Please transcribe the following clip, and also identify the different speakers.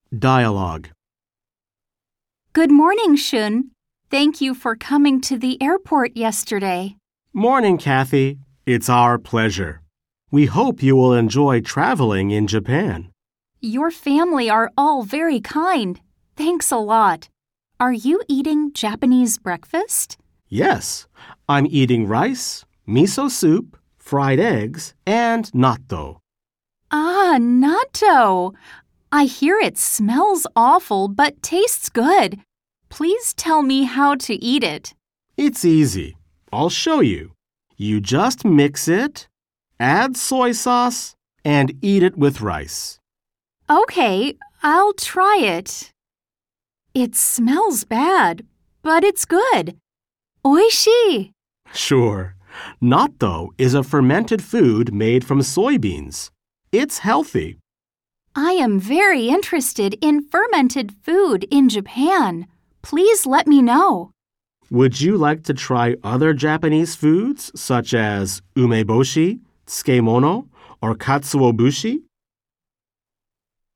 Speaker 1: Dialogue.
Speaker 2: Good morning, Shun. Thank you for coming to the airport yesterday.
Speaker 1: Morning, Kathy. It's our pleasure. We hope you will enjoy traveling in Japan.
Speaker 2: Your family are all very kind. Thanks a lot. Are you eating Japanese breakfast?
Speaker 1: Yes, I'm eating rice, miso soup, fried eggs, and natto.
Speaker 2: Ah, natto. I hear it smells awful but tastes good. Please tell me how to eat it.
Speaker 1: It's easy. I'll show you. You just mix it, add soy sauce, and eat it with rice.
Speaker 2: Okay, I'll try it. It smells bad, but it's good. Oishii.
Speaker 1: Sure. Natto is a fermented food made from soybeans. It's healthy.
Speaker 2: I am very interested in fermented food in Japan. Please let me know.
Speaker 1: Would you like to try other Japanese foods such as umeboshi, tsukemono, or katsuobushi?